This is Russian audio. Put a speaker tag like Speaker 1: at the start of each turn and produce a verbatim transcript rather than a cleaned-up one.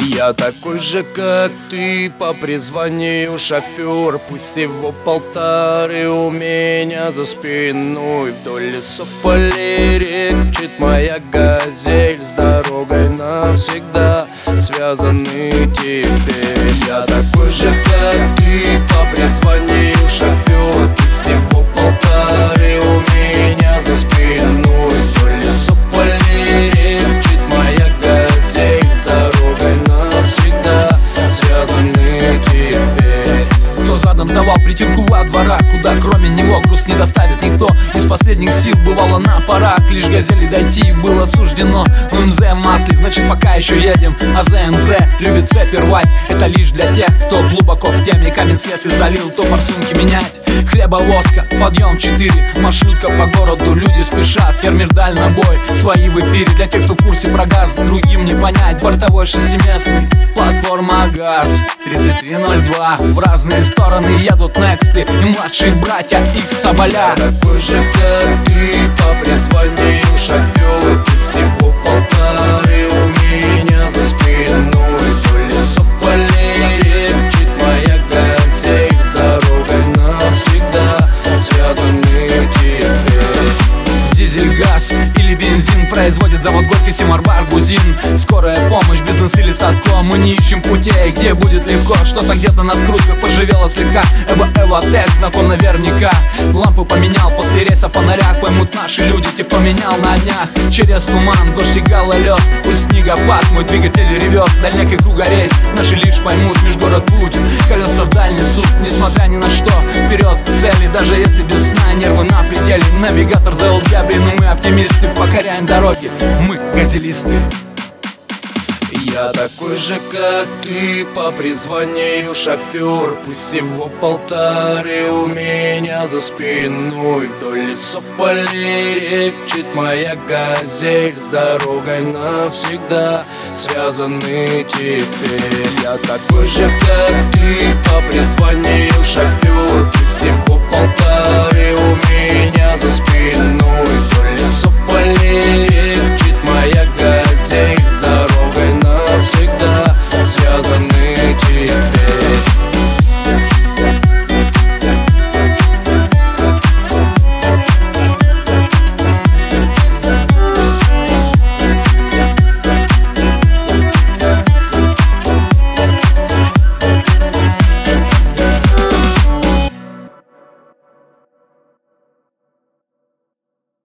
Speaker 1: Я такой же, как ты, по призванию шофер. Пусть всего в полторы у меня за спиной. Вдоль лесов, полей, рек мчит моя газель. С дорогой навсегда связаны теперь. Я такой же, как ты, по призванию шофер. Пусть всего в полторы у меня за спиной. Вдоль лесов, полей, рек мчит моя газель. С дорогой навсегда связаны теперь.
Speaker 2: Кто задом давал притирку во дворах, куда кроме него груз не доставит никто. Из последних сил бывало на парах, лишь газели дойти было суждено. У МЗ в масле, значит пока еще едем. А ЗМЗ любит цепи рвать. Это лишь для тех, кто глубоко в теме. Камень с если залил, то форсунки менять. Хлеба, воска, подъем четыре. Маршрутка по городу, люди спешат. Фермер дальнобой, свои в эфире. Для тех, кто в курсе про газ, другим не понять. Бортовой шестиместный, платформа ГАЗ тридцать три ноль два. В разные стороны едут Нексты и младшие братья Икс Соболя.
Speaker 1: Я такой же, как ты, по призванию шофер. Всего в полторы у меня за спиной. Вдоль лесов, полей, рек мчит моя газель. С дорогой навсегда связаны теперь.
Speaker 2: Дизель, газ или бензин производит завод Горький, Симар-Бар, Грузин. Скорая помощь, бизнес или садко. Мы не ищем путей, где будет легко. Что-то где-то на скрутках поживело слегка. Эва, Эва, Тек, знаком наверняка. Лампы поменял, после рейса фонарях. Поймут наши люди, те, кто менял на днях. Через туман, дождь и гололед. Пусть снегопад, мой двигатель ревет. Дальняк и кругорейс, наши лишь поймут. Межгород путь, колеса в дальний суд. Несмотря ни на что, вперед к цели. Даже если без сна, нервы на пределе. Навигатор завел дябри, но мы оптимисты. Покоряем дороги, мы газелисты.
Speaker 1: Я такой же, как ты, по призванию шофер. Пусть всего в полторы у меня за спиной. Вдоль лесов, полей, рек мчит моя газель. С дорогой навсегда связаны теперь. Я такой же, как ты, по призванию шофер. Пусть всего в полторы у меня за спиной. Вдоль лесов, полей,